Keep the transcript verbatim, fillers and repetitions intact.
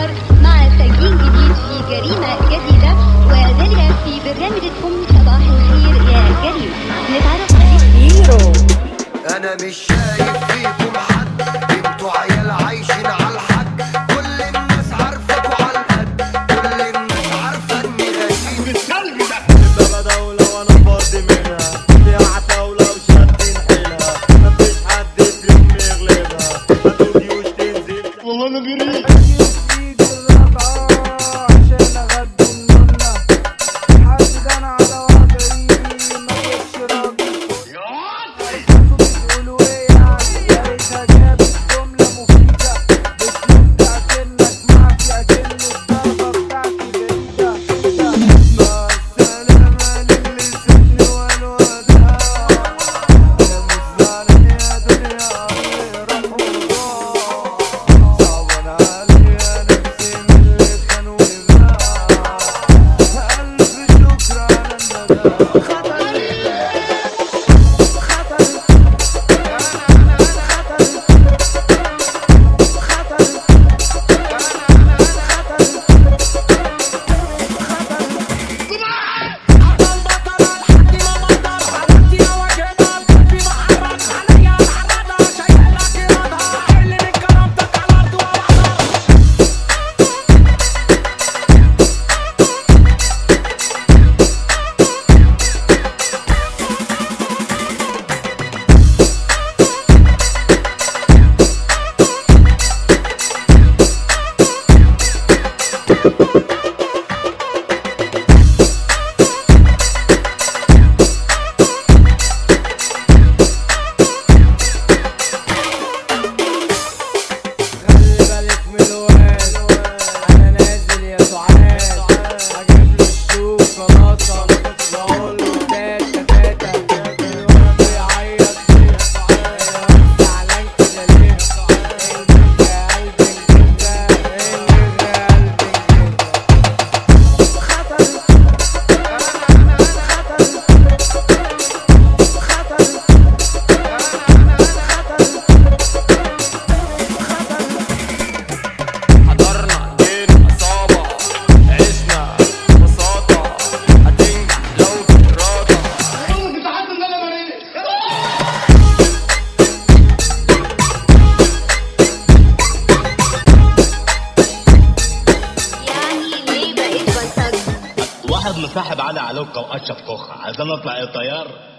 الأخبار مع تسجيل جديد في جريمة جديدة، وذلك في برنامجكم صباح الخير يا جريمة. نتعرف عليه هيرو. أنا مش شايف فيكم حد، انتوا عيال عايشين على الحد، كل الناس عارفاكوا على القد، كل الناس عارفة إني غشيم. بالسلب ده البابا دولة وأنا فاضي منها، دي عتاولة وشادين حيلها، مفيش حد في يوم يغلبها، هاتوا جيوش تنزل والله أنا جريت. واحد مصاحب علي علوكة واشرف كوخة، عايزين نطلع ايه طيار؟